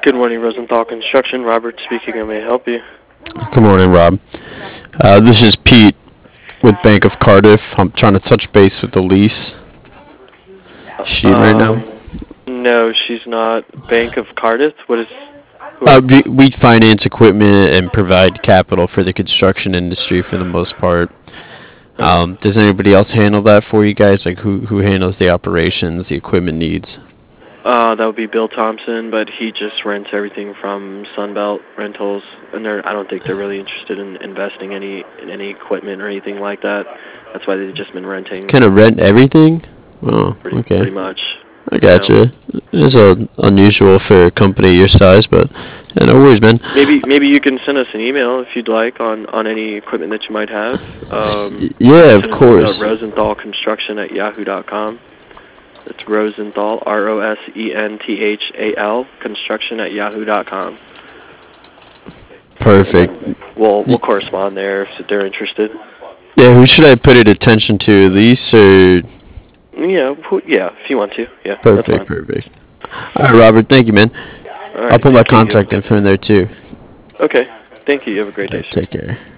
Good morning, Rosenthal Construction. Robert speaking. I may help you. Good morning, Rob. This is Pete with Bank of Cardiff. I'm trying to touch base with the lease. Is she in right now? No, she's not. Bank of Cardiff. What is? We finance equipment and provide capital for the construction industry for the most part. Does anybody else handle that for you guys? Like who handles the operations, the equipment needs? That would be Bill Thompson, but he just rents everything from Sunbelt Rentals, and I don't think they're really interested in investing in any equipment or anything like that. That's why they've just been renting. Kind of rent everything? Oh, okay. Pretty much. I gotcha. It's unusual for a company your size, but yeah, no worries, man. Maybe you can send us an email if you'd like on any equipment that you might have. Yeah, of course. RosenthalConstruction@yahoo.com. It's Rosenthal, Rosenthal, construction@yahoo.com. Perfect. We'll correspond there if they're interested. Yeah, who should I put it attention to? Lise or? Yeah, if you want to. Yeah, perfect, perfect. All right, Robert, thank you, man. All right, I'll put my contact info in there, too. Okay, thank you. You have a great day. Take care.